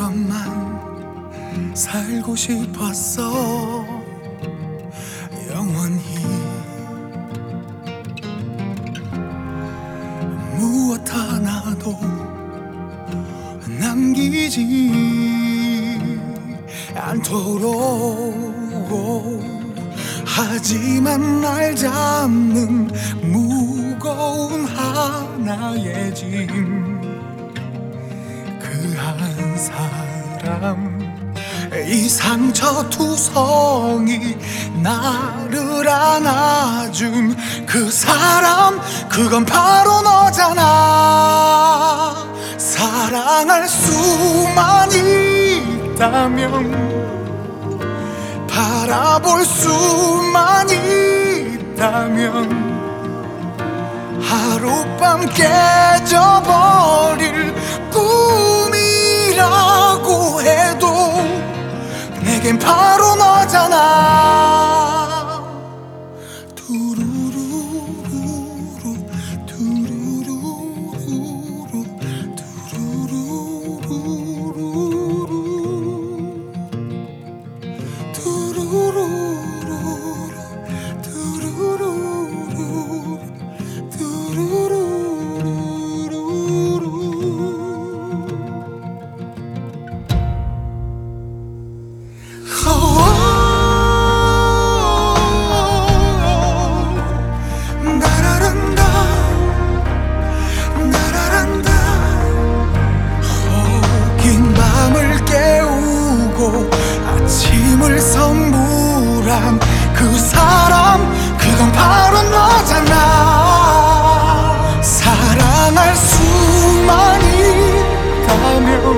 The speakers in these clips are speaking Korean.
너처럼만 살고 싶었어. 영원히 무엇 하나도 남기지 않도록. 하지만 날 잡는 무거운 하나의 짐, 그 한 사람, 이 상처투성이 나를 안아준 그 사람, 그건 바로 너잖아. 사랑할 수만 있다면, 바라볼 수만 있다면, 하룻밤 깨져버릴 꿈이라고 해도 내겐 바로 너잖아. 두루루루루 두루루루루 두루루루루 두루루루루 두루루루루루. 긴 밤을 깨우고 아침을 선물한 그 사람, 그건 바로 너잖아. 사랑할 수만 있다면,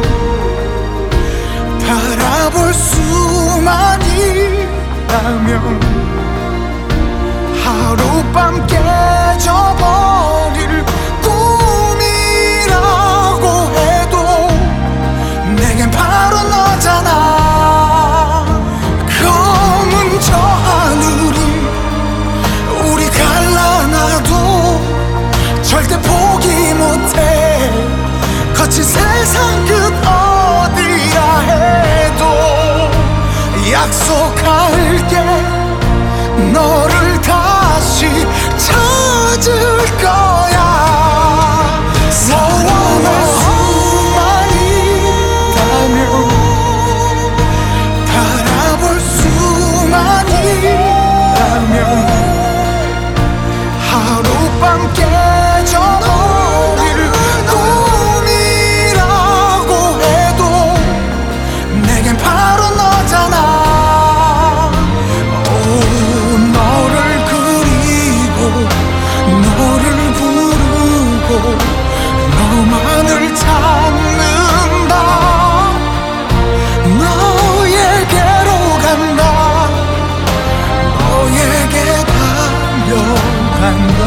바라볼 수만 있다면, 하룻밤 깨져버릴 꿈이라고 해도 내겐 바로 너잖아. 검은 저 하늘이 우리 갈라놔도 절대 포기 못해. 거친 세상 끝 어디라 해도 약속할게, 너를 다시 찾을 거야. 사랑할 수만 있다면, 바라볼 수만 있다면, 하룻밤 깨져버릴 꿈이라고 해도 내겐 바로 너잖아. 너를 그리고 너를 부르고 너만을 찾는다. 너에게로 간다. 너에게 달려간다.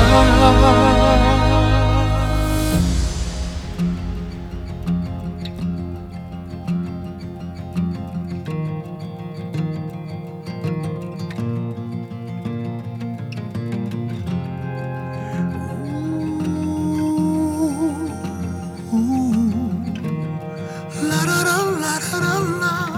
라라라 라라라.